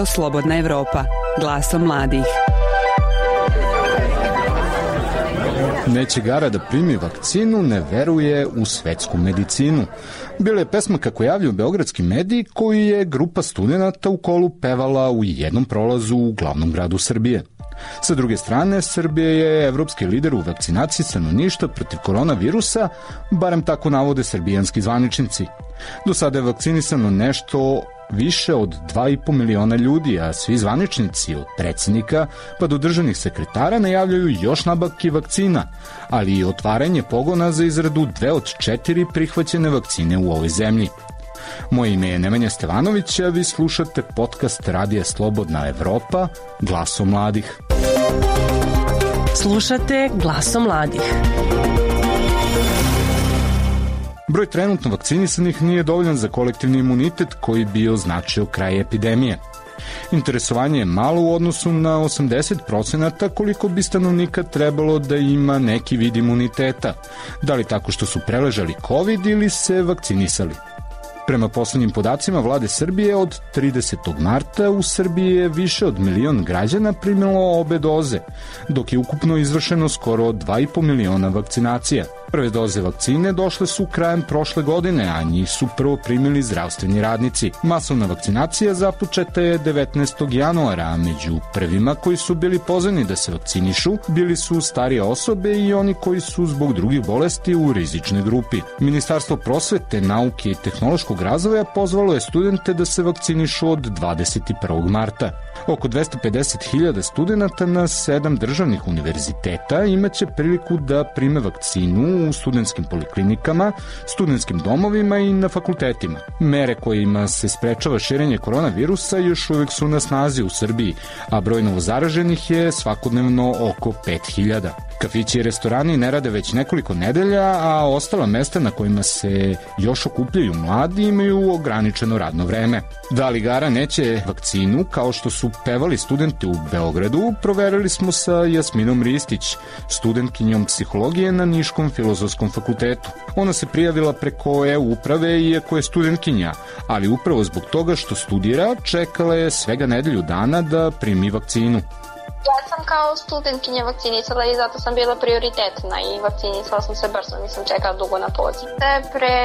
Radio Slobodna Evropa, glasom mladih. Neće gara da primi vakcinu, ne veruje u svetsku medicinu. Bila je pesma kako javljaju beogradski mediji koju je grupa studenata u kolu pevala u jednom prolazu u glavnom gradu Srbije. Sa druge strane, Srbija je evropski lider u vakcinaciji stanovništva protiv koronavirusa, barem tako navode srbijanski zvaničnici. Do sada je vakcinisano nešto više od 2,5 miliona ljudi, a svi zvaničnici od predsjednika pa do državnih sekretara najavljaju još nabavke vakcina, ali i otvaranje pogona za izradu 2 od 4 prihvaćene vakcine u ovoj zemlji. Moje ime je Nemanja Stevanović, a vi slušate podcast Radija Slobodna Evropa, glasom mladih. Slušate glasom mladih. Broj trenutno vakcinisanih nije dovoljan za kolektivni imunitet koji bi označio kraj epidemije. Interesovanje je malo u odnosu na 80% koliko bi stanovnika trebalo da ima neki vid imuniteta, da li tako što su preležali COVID ili se vakcinisali. Prema poslednjim podacima vlade Srbije, od 30. marta u Srbiji je više od 1 milion građana primilo obe doze, dok je ukupno izvršeno skoro 2,5 miliona vakcinacija. Prve doze vakcine došle su krajem prošle godine, a njih su prvo primili zdravstveni radnici. Masovna vakcinacija započeta je 19. januara, a među prvima koji su bili pozvani da se vakcinišu bili su starije osobe i oni koji su zbog drugih bolesti u rizičnoj grupi. Ministarstvo prosvete, nauke i tehnološkog razvoja pozvalo je studente da se vakcinišu od 21. marta. Oko 250.000 studenta na 7 državnih univerziteta imaće priliku da prime vakcinu u studentskim poliklinikama, studentskim domovima i na fakultetima. Mere kojima se sprečava širenje koronavirusa još uvek su na snazi u Srbiji, a broj novozaraženih je svakodnevno oko 5.000. Kafići i restorani ne rade već nekoliko nedelja, a ostala mesta na kojima se još okupljaju mladi imaju ograničeno radno vreme. Da li gara neće vakcinu, kao što su pevali studenti u Beogradu, proverili smo sa Jasminom Ristić, studentkinjom psihologije na Niškom filozofskom fakultetu. Ona se prijavila preko e-uprave iako je studentkinja, ali upravo zbog toga što studira, čekala je svega nedelju dana da primi vakcinu. Ja sam kao studentkinja vakcinisala i zato sam bila prioritetna i vakcinisala sam se brzo, nisam čekala dugo na poziv. Pre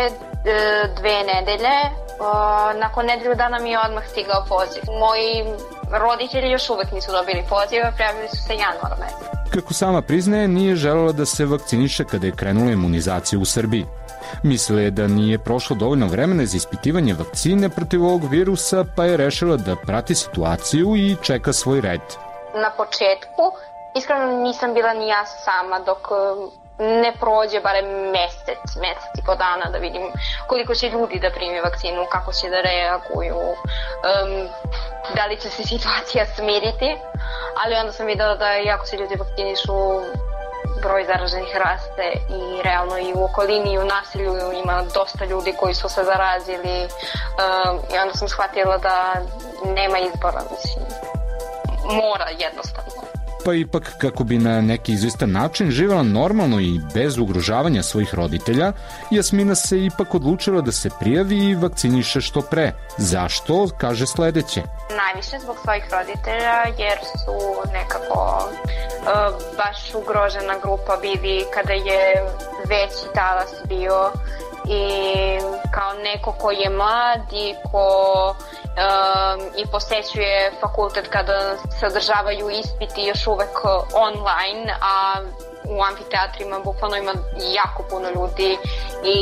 2 nedelje, nakon nedelju dana mi je odmah stigao poziv. Moji roditelji još uvek nisu dobili poziv, prijavili su se januara meseca. Kako sama priznaje, nije želela da se vakciniše kada je krenula imunizacija u Srbiji. Mislila je da nije prošlo dovoljno vremena za ispitivanje vakcine protiv ovog virusa, pa je rešila da prati situaciju i čeka svoj red. Na početku, iskreno nisam bila ni ja sama dok ne prođe barem mesec i po dana da vidim koliko će ljudi da primi vakcinu, kako će da reaguju, da li će se situacija smiriti, ali onda sam videla da iako se ljudi vakcinišu, broj zaraženih raste i realno i u okolini i u naselju ima dosta ljudi koji su se zarazili i onda sam shvatila da nema izbora, mislim. Mora jednostavno. Pa ipak, kako bi na neki izvestan način živela normalno i bez ugrožavanja svojih roditelja, Jasmina se ipak odlučila da se prijavi i vakciniše što pre. Zašto? Kaže sledeće. Najviše zbog svojih roditelja, jer su nekako baš ugrožena grupa bili kada je veći talas bio i kao neko ko je mlad i ko i posećuje fakultet kada se održavaju ispiti još uvek online, a u amfiteatrima bukvalno ima jako puno ljudi i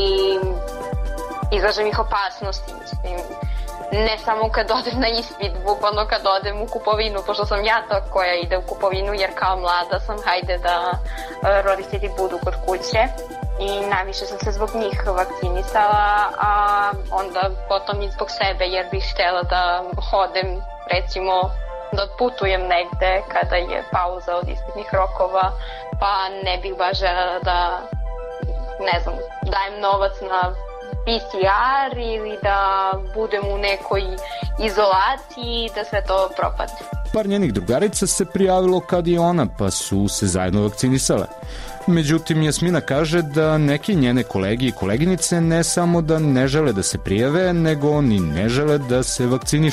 izlažem ih opasnosti, mislim. Ne samo kad odem na ispit, bukvalno kad odem u kupovinu, pošto sam ja ta koja ide u kupovinu, jer kao mlada sam, hajde da roditelji budu kod kuće. I najviše sam se zbog njih vakcinisala, a onda potom i zbog sebe, jer bih htjela da hodem, recimo, da putujem negde kada je pauza od ispitnih rokova, pa ne bih baš želela da, ne znam, dajem novac na PCR ili da budem u nekoj izolaciji i da sve to propadne. Par njenih drugarica se prijavilo kad i ona, pa su se zajedno vakcinisale. Međutim, Jasmina kaže da neki njene kolege i koleginice ne samo da ne žele da se prijave, nego ni ne žele da se vakcinišu.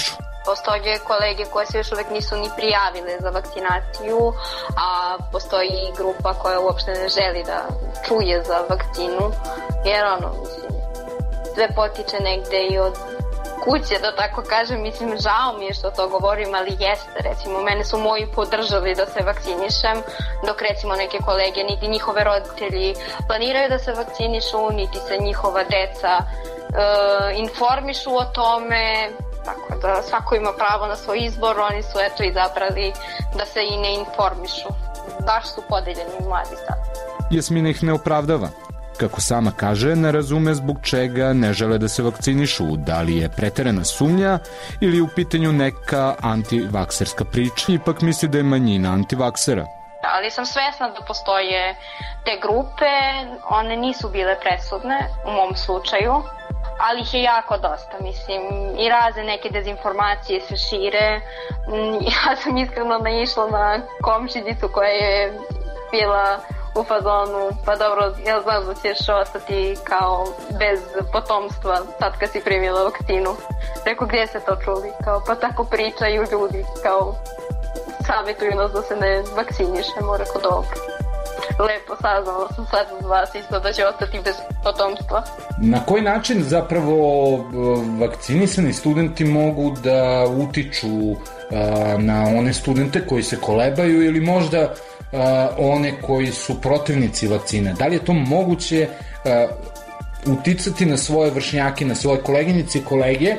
Postoje kolege koje se još uvek nisu ni prijavile za vakcinaciju, a postoji i grupa koja uopšte ne želi da čuje za vakcinu, jer sve potiče negde i od kuće, da tako kažem. Mislim, žao mi je što to govorim, ali jeste. Recimo, mene su moji podržali da se vakcinišem, dok recimo neke kolege, niti njihove roditelji planiraju da se vakcinišu, niti se njihova deca informišu o tome. Tako da svako ima pravo na svoj izbor, oni su eto izabrali da se i ne informišu. Baš su podeljeni mladi sad. Jasmina ih ne opravdava. Kako sama kaže, ne razume zbog čega ne žele da se vakcinišu, da li je preterana sumnja ili u pitanju neka antivakserska priča. Ipak misli da je manjina antivaksera. Ali sam svesna da postoje te grupe, one nisu bile presudne u mom slučaju, ali ih je jako dosta, mislim, i razne neke dezinformacije se šire. Ja sam iskreno naišla na komšinicu koja je bila u fazonu, pa dobro, ja znam da ćeš ostati kao bez potomstva sad kad si primila vakcinu. Rekao, gdje se to čuli? Kao, pa tako pričaju ljudi, kao savjetuju nas da se ne vakcinišemo. Rekao, dobro. Lepo saznala sam sad od vas isto da će ostati bez potomstva. Na koji način zapravo vakcinisani studenti mogu da utiču na one studente koji se kolebaju ili možda one koji su protivnici vakcine? Da li je to moguće uticati na svoje vršnjake, na svoje koleginice i kolege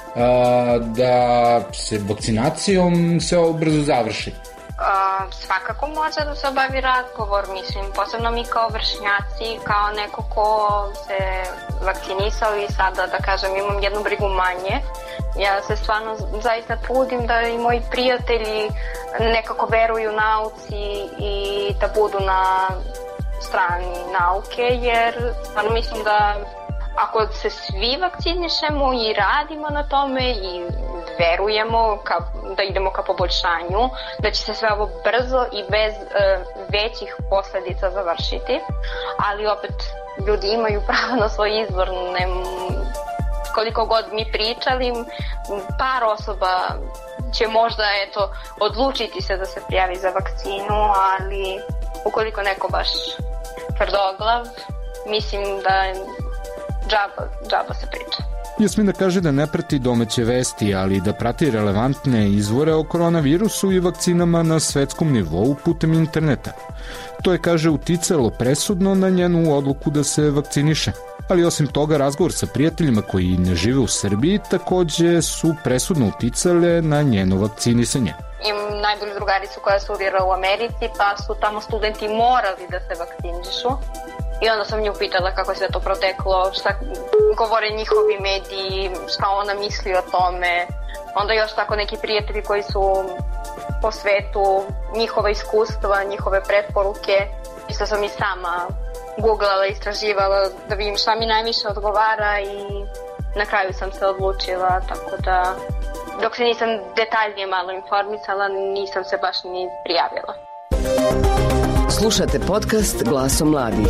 da se vakcinacijom sve brzo završi? Svakako može da se obavi razgovor, mislim, posebno mi kao vršnjaci, kao neko ko se vakcinisao i sada, da kažem, imam jednu brigu manje. Ja se stvarno zaista trudim da i moji prijatelji nekako veruju nauci i da budu na strani nauke, jer stvarno mislim da ako se svi vakcinišemo i radimo na tome i verujemo da idemo ka poboljšanju, da će se sve ovo brzo i bez većih posledica završiti, ali opet ljudi imaju pravo na svoj izbor. Koliko god mi pričali, par osoba će možda odlučiti se da se prijavi za vakcinu, ali ukoliko neko baš tvrdoglav, mislim da džaba se priča. Jasmina kaže da ne prati domaće vesti, ali da prati relevantne izvore o koronavirusu i vakcinama na svetskom nivou putem interneta. To je, kaže, uticalo presudno na njenu odluku da se vakciniše. Ali osim toga, razgovor sa prijateljima koji ne žive u Srbiji takođe su presudno uticale na njeno vakcinisanje. Imam najbolju drugaricu koja studira u Americi, pa su tamo studenti morali da se vakcinišu. I onda sam nju pitala kako je sve to proteklo, šta govore njihovi mediji, šta ona misli o tome. Onda još tako neki prijatelji koji su po svetu, njihova iskustva, njihove preporuke. Isto sam i sama googlala, istraživala da vidim šta mi najviše odgovara i na kraju sam se odlučila, tako da dok se nisam detaljnije malo informisala, nisam se baš ni prijavila. Slušate podcast Glasom mladih.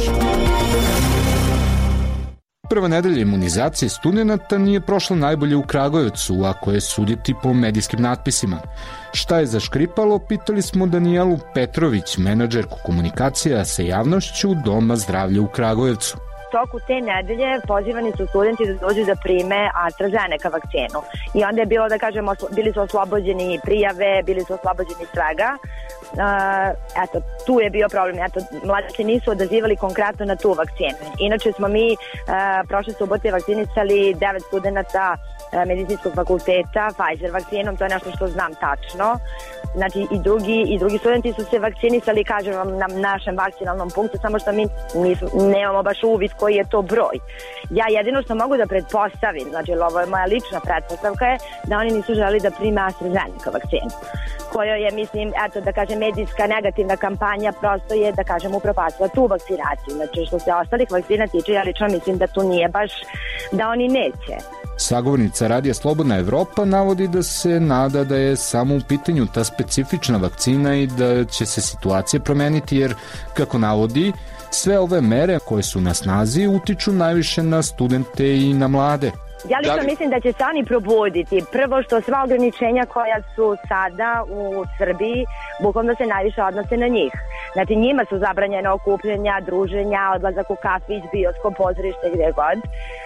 Prva nedelja imunizacije studenta nije prošla najbolje u Kragujevcu, ako je suditi po medijskim natpisima. Šta je zaškripalo, pitali smo Danijelu Petrović, menadžerku komunikacija sa javnošću Doma zdravlja u Kragujevcu. Toku te nedelje pozivani su studenti da dođu da prime AstraZeneca vakcinu. I onda je bilo, da kažemo, bili su oslobođeni prijave, bili su oslobođeni svega. Tu je bio problem. Mladi se nisu odazivali konkretno na tu vakcinu. Inače smo mi prošle subote vakcinisali 9 studenta medicinskog fakulteta Pfizer vakcinom, to je nešto što znam tačno. Znači i drugi studenti su se vakcinisali, kažem vam, na našem vakcinalnom punktu, samo što mi nemamo baš uvid koji je to broj. Ja jedino što mogu da pretpostavim, znači ovo je moja lična pretpostavka, je da oni nisu želi da prime AstraZeneca vakcinu, koja je, mislim, da kažem, medijska negativna kampanja prosto je, da kažem, upropastila tu vakcinaciju. Znači, što se ostalih vakcina tiče, ja lično mislim da tu nije baš, da oni neće. Sagovornica Radija Slobodna Evropa navodi da se nada da je samo u pitanju ta specifična vakcina i da će se situacija promeniti, jer, kako navodi, sve ove mere koje su na snazi utiču najviše na studente i na mlade. Ja lično mislim da će se oni probuditi. Prvo što sva ograničenja koja su sada u Srbiji, bukvalno se najviše odnose na njih. Znači njima su zabranjena okupljanja, druženja, odlazak u kafić, bioskop, pozorište, gdje god.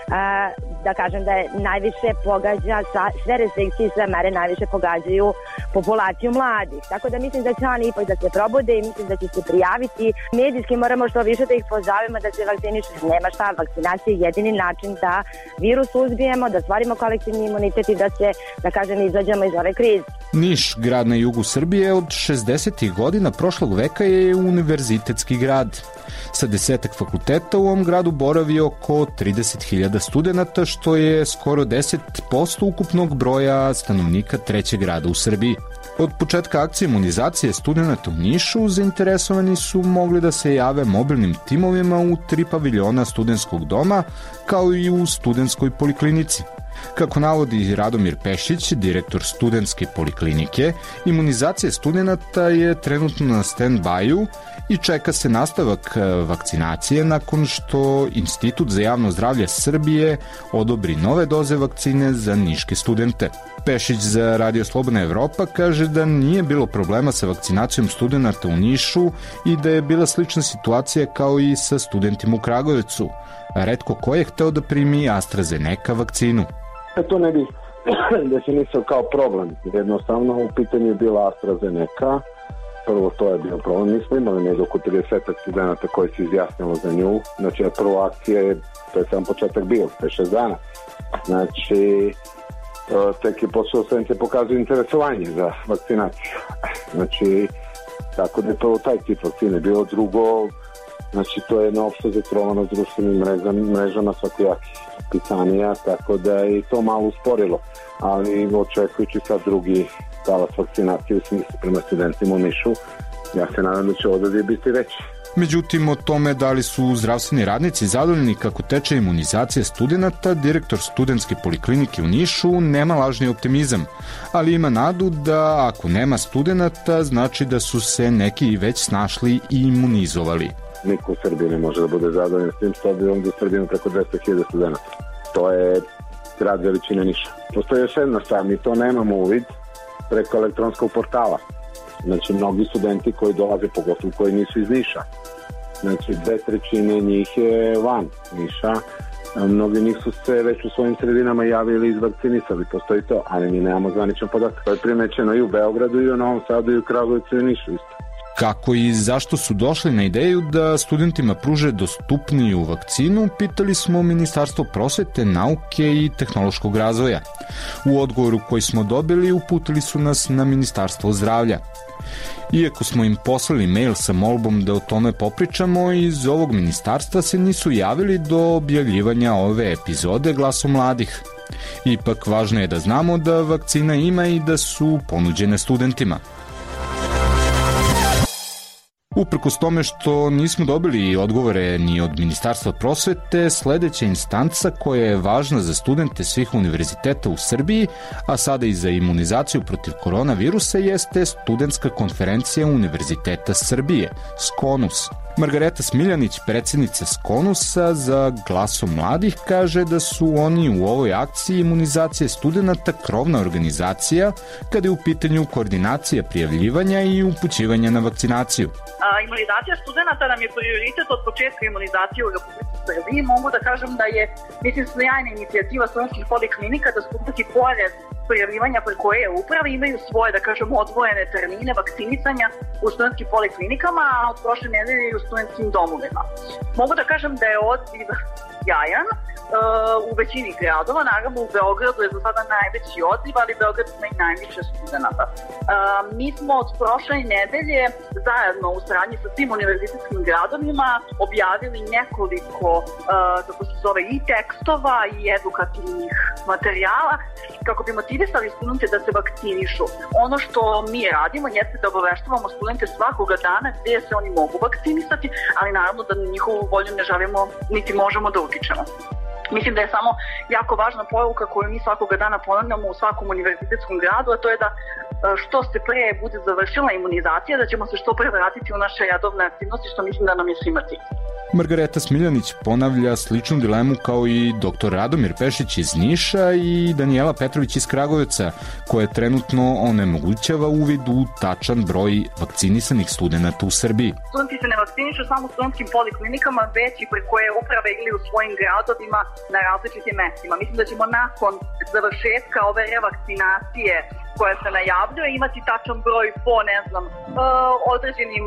Da kažem da je najviše pogađa, sve restrikcije i sve mere najviše pogađaju populaciju mladih. Tako da mislim da će oni ipak da se probude i mislim da će se prijaviti. Medijski moramo što više da ih pozovemo da se vakcinišu. Nema šta, vakcinacija je jedini način da virus uzbijemo, da stvorimo kolektivni imunitet i da se, da kažem, izađemo iz ove krize. Niš, grad na jugu Srbije, od 60. godina prošlog veka je univerzitetski grad. Sa 10 fakulteta u ovom gradu boravi oko 30.000 studenata, što je skoro 10% ukupnog broja stanovnika trećeg grada u Srbiji. Od početka akcije imunizacije studenata u Nišu zainteresovani su mogli da se jave mobilnim timovima u 3 paviljona studentskog doma, kao i u studentskoj poliklinici. Kako navodi Radomir Pešić, direktor studentske poliklinike, imunizacija studenata je trenutno na stand-by-u i čeka se nastavak vakcinacije nakon što Institut za javno zdravlje Srbije odobri nove doze vakcine za niške studente. Pešić za Radio Slobodna Evropa kaže da nije bilo problema sa vakcinacijom studenata u Nišu i da je bila slična situacija kao i sa studentima u Kragujevcu. Retko ko je hteo da primi AstraZeneca vakcinu. To ne bi definisao kao problem. Jednostavno u pitanju je bila AstraZeneca. Prvo to je bio problem. Mi smo imali nego oko 30 studenta koji se izjasnilo za nju. Znači, prva akcija je, to je sam početak bio, 5-6 dana. Znači, tek je posao studenti pokazuju interesovanje za vakcinaciju. Znači, tako da je prvo taj tip vakcine. Bilo drugo, znači to je jedno opšte zatrovano s društvenim mrežama svakojakih pitanija, tako da je i to malo usporilo, ali očekujući sad drugi talas vakcinacije u smislu prema studentima u Nišu, ja se nadam da će odaziv biti veći. Međutim, o tome da li su zdravstveni radnici zadovoljni kako teče imunizacija studenata, direktor studentske poliklinike u Nišu nema lažni optimizam, ali ima nadu da ako nema studenata, znači da su se neki već snašli i imunizovali. Niko u Srbiji ne može da bude zadovoljan s tim što bi ovdje u Srbiji ima preko 200.000 studenta. To je grad veličine Niša. Postoji još jedna stvar, mi to nemamo uvid preko elektronskog portala. Znači, mnogi studenti koji dolaze, pogotovo koji nisu iz Niša. Znači, 2/3 njih je van Niša. Mnogi njih su se već u svojim sredinama javili i izvakcinisali, postoji to, ali mi nemamo zvaničan podatak. To je primećeno i u Beogradu, i u Novom Sadu, i u Kragujevcu, i u Nišu isto. Kako i zašto su došli na ideju da studentima pruže dostupniju vakcinu, pitali smo Ministarstvo prosvete, nauke i tehnološkog razvoja. U odgovoru koji smo dobili uputili su nas na Ministarstvo zdravlja. Iako smo im poslali mail sa molbom da o tome popričamo, iz ovog ministarstva se nisu javili do objavljivanja ove epizode Glasom mladih. Ipak važno je da znamo da vakcina ima i da su ponuđene studentima. Uprkos tome što nismo dobili odgovore ni od Ministarstva prosvete, sledeća instanca koja je važna za studente svih univerziteta u Srbiji, a sada i za imunizaciju protiv koronavirusa, jeste Studentska konferencija Univerziteta Srbije, SKONUS. Margareta Smiljanić, predsjednica SKONUS-a za Glasom mladih, kaže da su oni u ovoj akciji imunizacije studenta krovna organizacija kada je u pitanju koordinacija prijavljivanja i upućivanja na vakcinaciju. Imunizacija studenta nam je prioritet od početka imunizacije u Republici Srbiji. Mogu da kažem da je, mislim, sjajna inicijativa studentskih poliklinika da studenti pored prijavljivanja preko e-uprave imaju svoje, da kažem, odvojene termine vakcinisanja u studentskim poliklinikama, a od prošle nedelje i u studentskim domovima. Mogu da kažem da je odziv jajan u većini gradova, naravno u Beogradu je za sada najveći odziv, ali Beograd ima i najviše studenta. Mi smo od prošle nedelje zajedno u saradnji sa svim univerzitetskim gradovima objavili nekoliko, kako se zove, i tekstova i edukativnih materijala kako bi motivisali studente da se vakcinišu. Ono što mi radimo jeste da obaveštavamo studente svakoga dana gdje se oni mogu vakcinisati, ali naravno da na njihovu volju ne želimo niti možemo da utičemo. Mislim da je samo jako važna poruka koju mi svakoga dana ponavljamo u svakom univerzitetskom gradu, a to je da što se pre bude završila imunizacija, da ćemo se što pre vratiti u naše redovne aktivnosti, što mislim da nam je svima cilj. Margareta Smiljanić ponavlja sličnu dilemu kao i dr. Radomir Pešić iz Niša i Danijela Petrović iz Kragujevca, koja trenutno onemogućava uvid u tačan broj vakcinisanih studenata u Srbiji. Studenti se ne vakcinišu samo u studentskim poliklinikama, već i preko uprave ili u svojim gradovima na različitim mestima. Mislim da ćemo nakon završetka ove revakcinacije koja se najavljuje imati tačan broj po, određenim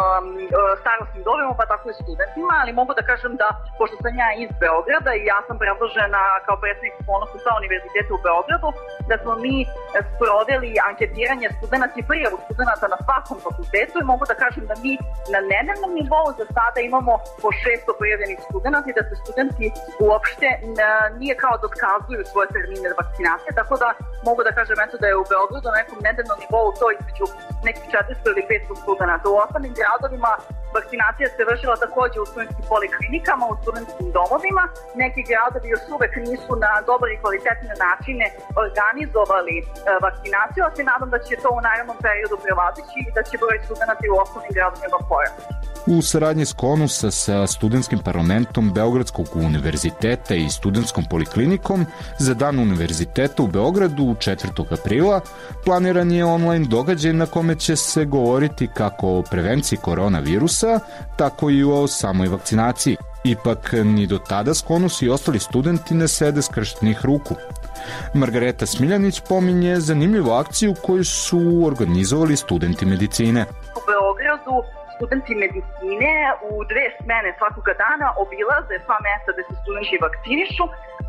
starostnim dobima, pa tako i studentima, ali mogu da kažem da, pošto sam ja iz Beograda i ja sam predložena kao predsednik Ponosu sa univerziteta u Beogradu, da smo mi sproveli anketiranje studenta i prijavu studenta na svakom fakultetu i mogu da kažem da mi na nedeljnom nivou za sada imamo po 600 prijavljenih studenta i da se studenti uopšte nije kao da otkazuju svoje termine vakcinacije, tako da mogu da kažem da je u Beogradu na nekom nedeljnom nivou to između nekih 400 ili 500 studenta. U ostalim gradovima vakcinacija se vršila takođe u studentskim poliklinikama, u studentskim domovima. Neki gradovi još uvek nisu na dobre i kvalitetne načine organizovali vakcinaciju, a se nadam da će to u narednom periodu prevazići i da će broj studenta u osnovnim gradovima porasti. U saradnji s KONUSA sa Studentskim parlamentom Beogradskog univerziteta i Studentskom poliklinikom za Dan univerziteta u Beogradu 4. aprila planiran je online događaj na kome će se govoriti kako o prevenciji koronavirusa, tako i o samoj vakcinaciji. Ipak, ni do tada KONUS i ostali studenti ne sede skrštenih ruku. Margareta Smiljanić pominje zanimljivu akciju koju su organizovali studenti medicine. U Beogradu studenti medicine u 2 smene svakoga dana obilaze sva mesta gde se studenti vakcinišu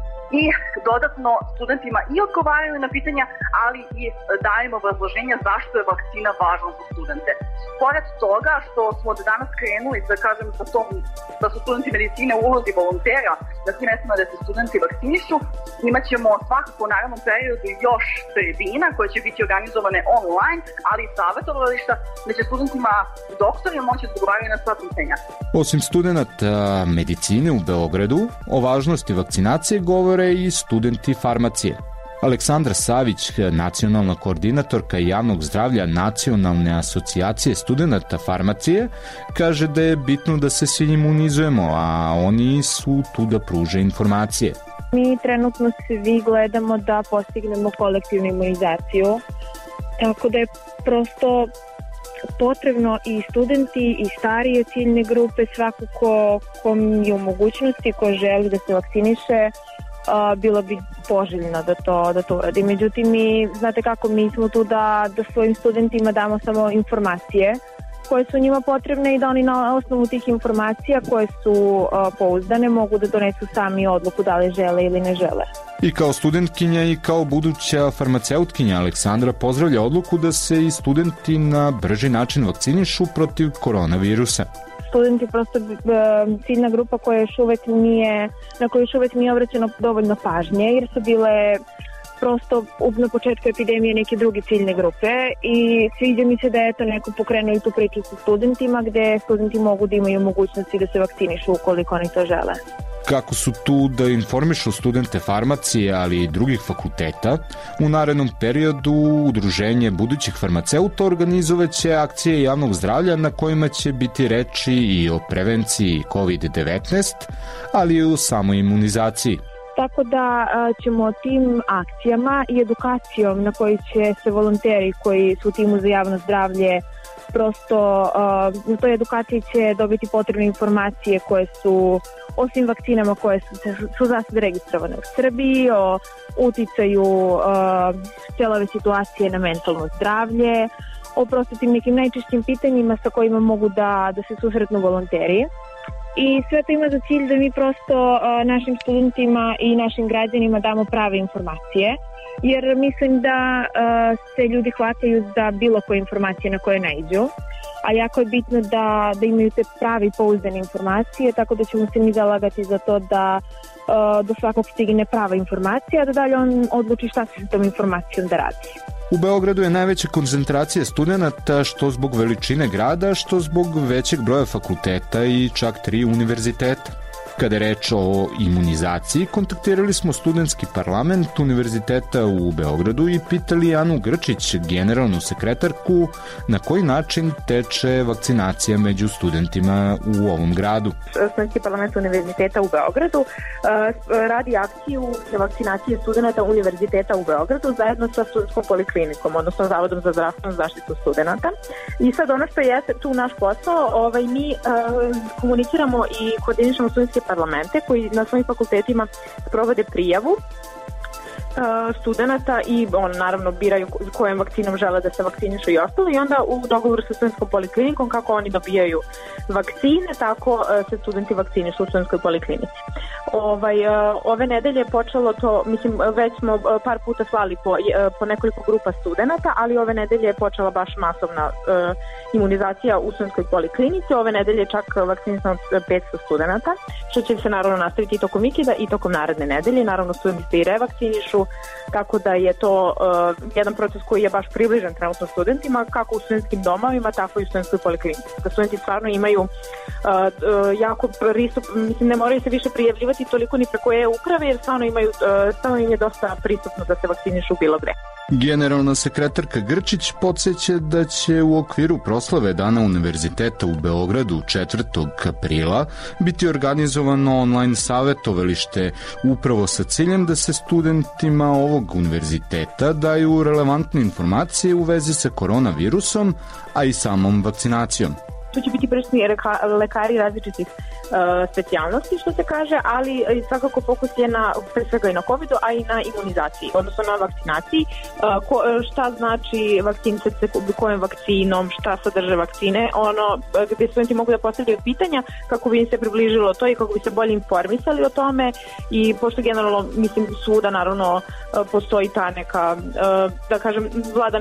i dodatno studentima i odgovaraju na pitanja, ali i dajemo obrazloženja zašto je vakcina važna za studente. Pored toga što smo od danas krenuli, da kažem, da su studenti medicine u ulozi volontera na svim mestima da se studenti vakcinišu, imat ćemo svakako u narednom periodu još tribina koje će biti organizovane online, ali i savjetovališta da će studentima i doktorima moći da odgovaraju na sva pitanja. Osim studenta medicine u Beogradu, o važnosti vakcinacije govore i studenti farmacije. Aleksandra Savić, nacionalna koordinatorka javnog zdravlja Nacionalne asocijacije studenta farmacije, kaže da je bitno da se svi imunizujemo, a oni su tu da pruže informacije. Mi trenutno svi gledamo da postignemo kolektivnu imunizaciju, tako da je prosto potrebno i studenti i starije ciljne grupe, svako ko je u mogućnosti, ko želi da se vakciniše, bilo bi poželjno da to uradi. Međutim, znate kako, mi smo tu da svojim studentima damo samo informacije koje su njima potrebne i da oni na osnovu tih informacija koje su pouzdane mogu da donesu sami odluku da li žele ili ne žele. I kao studentkinja i kao buduća farmaceutkinja Aleksandra pozdravlja odluku da se i studenti na brži način vakcinišu protiv koronavirusa. Studenti prosto ciljna grupa koja na koju još uvek nije obraćeno dovoljno pažnje, jer su bile prosto na početku epidemije neke druge ciljne grupe i sviđa mi se da je neko pokrenuo i tu priču sa studentima gde studenti mogu da imaju mogućnosti da se vakcinišu ukoliko oni to žele. Kako su tu da informišu studente farmacije, ali i drugih fakulteta, u narednom periodu Udruženje budućih farmaceuta organizovaće akcije javnog zdravlja na kojima će biti reči i o prevenciji COVID-19, ali i o samoj imunizaciji. Tako da ćemo tim akcijama i edukacijom na kojoj će se volonteri koji su u timu za javno zdravlje prosto na toj edukaciji će dobiti potrebne informacije koje su o svim vakcinama koje su za sad registrovane u Srbiji, o uticaju cijele ove situacije na mentalno zdravlje, o prosto tim nekim najčešćim pitanjima sa kojima mogu da se susretnu volonteri. I sve to ima za cilj da mi prosto našim studentima i našim građanima damo prave informacije, jer mislim da se ljudi hvataju za bilo koje informacije na koje naiđu, a jako je bitno da imaju te prave i pouzdane informacije, tako da ćemo se mi zalagati za to da do svakog stigne prava informacija, a da dalje on odluči šta se s tom informacijom da radi. U Beogradu je najveća koncentracija studenta što zbog veličine grada, što zbog većeg broja fakulteta i čak 3 univerziteta. Kada je reč o imunizaciji, kontaktirali smo studentski parlament Univerziteta u Beogradu i pitali Anu Grčić, generalnu sekretarku, na koji način teče vakcinacija među studentima u ovom gradu. Studentski parlament Univerziteta u Beogradu radi akciju vakcinacije studenta Univerziteta u Beogradu zajedno sa studentskom poliklinikom, odnosno Zavodom za zdravstvenu zaštitu studenta. I sad ono što je tu naš posao, mi komuniciramo i koordinišemo studentske parlamente koji na svojim fakultetima provode prijavu studenta i naravno biraju kojom vakcinom žele da se vakcinišu i ostalo, i onda u dogovoru sa studentskom poliklinikom kako oni dobijaju vakcine, tako se studenti vakcinišu u studentskoj poliklinici. Ove nedelje je počelo to, mislim, već smo par puta slali po nekoliko grupa studenta, ali ove nedelje je počela baš masovna imunizacija u studentskoj poliklinici. Ove nedelje je čak vakcinisano 500 studenta, što će se naravno nastaviti i tokom vikenda i tokom naredne nedelje. Naravno, studenti se i revakcinišu, tako da je to jedan proces koji je baš približan trenutno studentima, kako u studentskim domovima, tako i u studentskoj poliklinici. Da studenti stvarno imaju jako pristup, mislim, ne moraju se više prijavljivati toliko ni preko e-uprave, jer stvarno im je dosta pristupno da se vakcinišu bilo gde. Generalna sekretarka Grčić podsjeća da će u okviru proslave Dana Univerziteta u Beogradu 4. aprila biti organizovano online savetovalište upravo sa ciljem da se studentima ovog univerziteta daju relevantne informacije u vezi sa koronavirusom, a i samom vakcinacijom. Tu će biti prisutni lekari različitih specijalnosti, što se kaže, ali svakako fokus je pre svega i na COVID-u, a i na imunizaciji, odnosno na vakcinaciji. Šta znači vakcinice, kojom vakcinom, šta sadrže vakcine, gde studenti mogu da postavljaju pitanja kako bi im se približilo to i kako bi se bolje informisali o tome, i pošto generalno, mislim, svuda naravno postoji ta neka, da kažem, vlada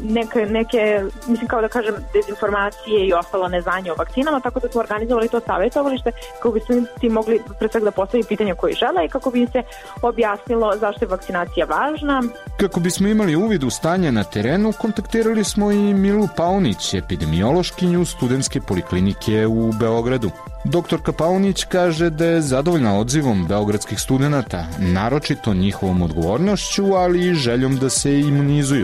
neke, mislim, kao da kažem, dezinformacije i ostalo neznanje o vakcinama, tako da smo organizovali to savjetovalište kako bi studenti mogli pre svega da postaviti pitanja koje žele i kako bi im se objasnilo zašto je vakcinacija važna. Kako bismo imali uvid u stanje na terenu, kontaktirali smo i Milu Paunić, epidemiološkinju studentske poliklinike u Beogradu. Doktorka Paunić kaže da je zadovoljna odzivom beogradskih studenata, naročito njihovom odgovornošću, ali i željom da se imunizuju.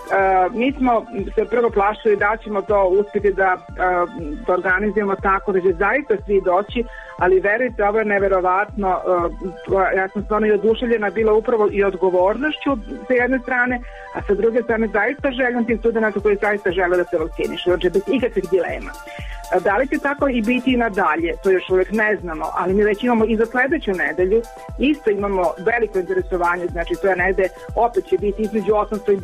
Mi smo se prvo plašili da ćemo to uspjeti da organizujemo tako da će zaista svi doći, ali verujte, ovo je neverovatno. Ja sam stvarno i oduševljena bila upravo i odgovornošću sa jedne strane, a sa druge strane zaista željom tih studenta koji zaista žele da se vakcinišu, znači bez ikakvih dilema. Da li će tako i biti i nadalje, to još uvijek ne znamo, ali mi već imamo i za sledeću nedelju, isto imamo veliko interesovanje, znači to je negde, opet će biti između 800 i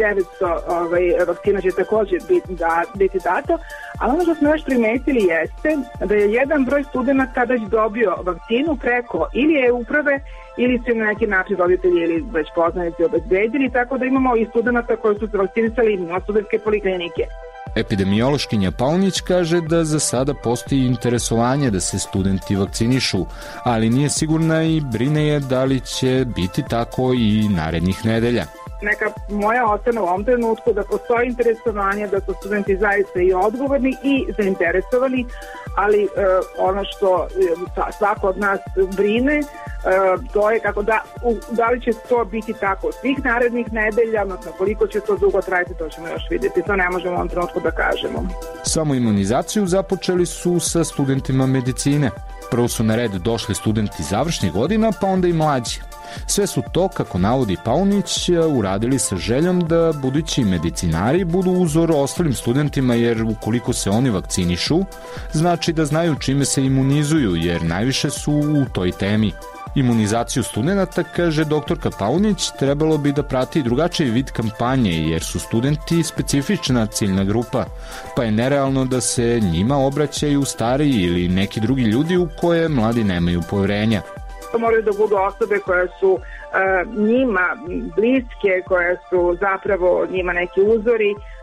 900 vakcina će također biti dato, ali ono što smo još primetili jeste da je jedan broj studenta već dobio vakcinu preko ili e-uprave ili su na neki način roditelji ili već poznanici obezbedili, tako da imamo i studenta koji su se vakcinisali na studentske poliklinike. Epidemiološkinja Paunić kaže da za sada postoji interesovanje da se studenti vakcinišu, ali nije sigurna i brine je da li će biti tako i narednih nedelja. Neka moja ocena u ovom trenutku da postoji interesovanje, da su studenti zaista i odgovorni i zainteresovani, ali ono što svako od nas brine, to je kako da li će to biti tako svih narednih nedelja, odnosno koliko će to dugo trajati, to ćemo još vidjeti, to ne možemo u ovom trenutku da kažemo. Samo imunizaciju započeli su sa studentima medicine. Prvo su na red došli studenti završnih godina, pa onda i mlađi. Sve su to, kako navodi Paunić, uradili sa željom da budući medicinari budu uzor ostalim studentima, jer ukoliko se oni vakcinišu, znači da znaju čime se imunizuju, jer najviše su u toj temi. Imunizaciju studenta, kaže doktorka Paunić, trebalo bi da prati drugačiji vid kampanje, jer su studenti specifična ciljna grupa, pa je nerealno da se njima obraćaju stariji ili neki drugi ljudi u koje mladi nemaju poverenja. To moraju da budu osobe koje su njima bliske, koje su zapravo njima neki uzori,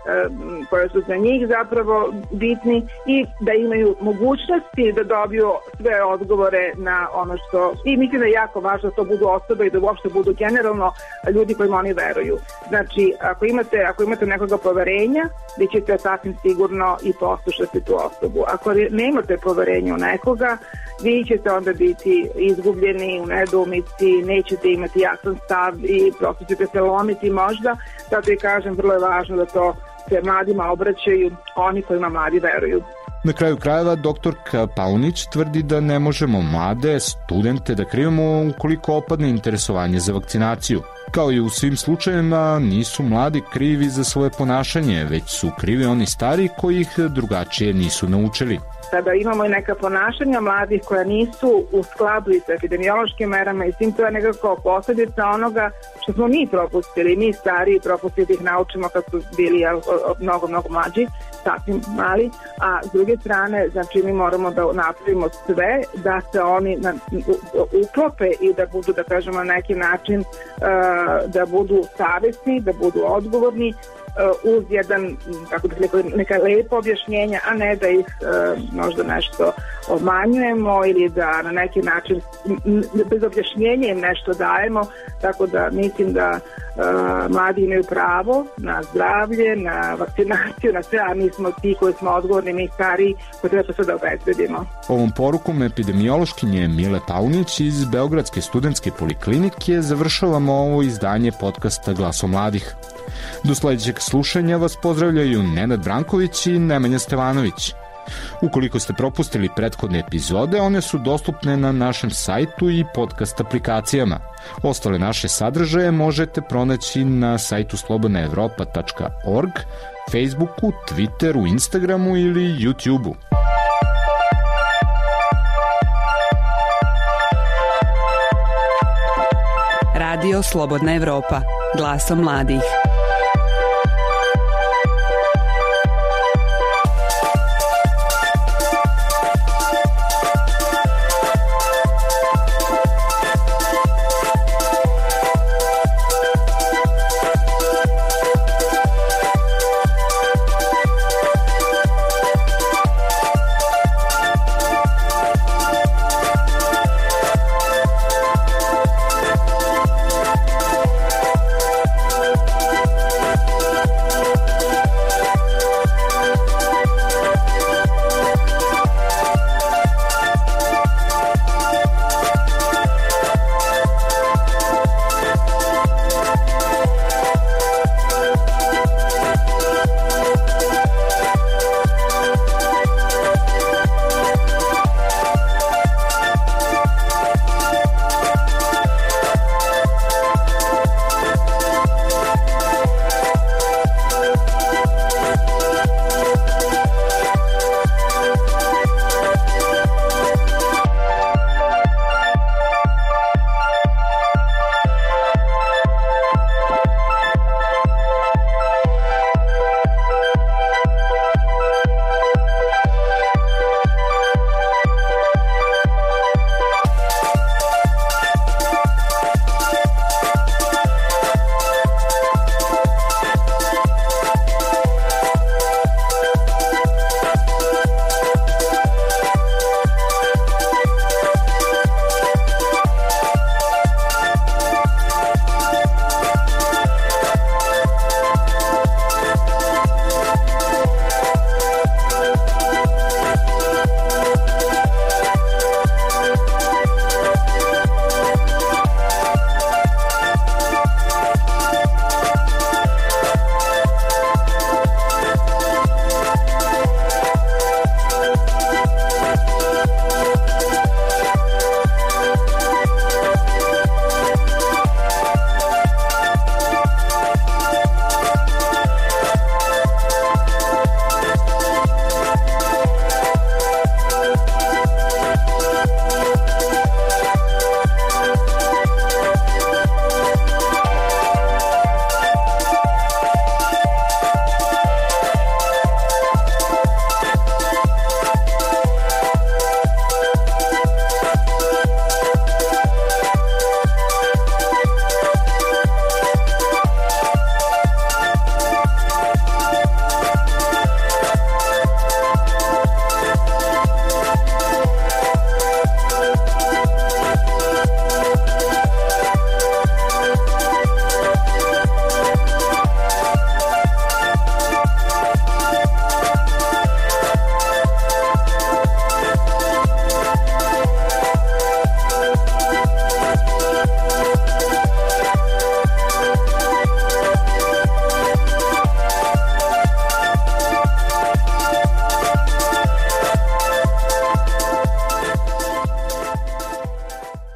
koje su za njih zapravo bitni i da imaju mogućnosti da dobiju sve odgovore na ono što, i mislim da je jako važno da to budu osobe i da uopšte budu generalno ljudi kojima oni veruju. Znači, ako imate nekoga poverenja, vi ćete sasvim sigurno i poslušati tu osobu. Ako nemate poverenja u nekoga, vi ćete onda biti izgubljeni u nedoumici, nećete imati jasan stav i prosto ćete se lomiti možda. Zato i kažem, vrlo je važno da to se mladima obraćaju oni kojima mladi veruju. Na kraju krajeva, doktorka Paunić tvrdi da ne možemo mlade studente da krivimo ukoliko opadne interesovanje za vakcinaciju. Kao i u svim slučajevima, nisu mladi krivi za svoje ponašanje, već su krivi oni stari koji ih drugačije nisu naučili. Sada imamo i neka ponašanja mladih koja nisu u skladu i sa epidemiološkim merama i svim, to je nekako posljedica onoga što smo mi propustili, mi stariji propustili da ih naučimo kad su bili mnogo mlađi, sasvim mali, a s druge strane, znači mi moramo da napravimo sve da se oni uklope i da budu, da kažemo, na neki način da budu savesni, da budu odgovorni, uz jedan, kako bih rekao, neka lepa objašnjenja, a ne da ih možda nešto obmanjujemo ili da na neki način bez objašnjenja im nešto dajemo, tako da mislim da mladi imaju pravo na zdravlje, na vakcinaciju, na sve, a mi smo ti koji smo odgovorni, mi stariji, koji treba to sve da obezbedimo. Ovom porukom epidemiološkinje Mile Paunić iz Beogradske studentske poliklinike završavamo ovo izdanje podcasta Glasom mladih. Do sledećeg slušanja vas pozdravljaju Nenad Branković i Nemanja Stevanović. Ukoliko ste propustili prethodne epizode, one su dostupne na našem sajtu i podcast aplikacijama. Ostale naše sadržaje možete pronaći na sajtu slobodnaevropa.org, Facebooku, Twitteru, Instagramu ili YouTubeu. Radio Slobodna Evropa, glasom mladih.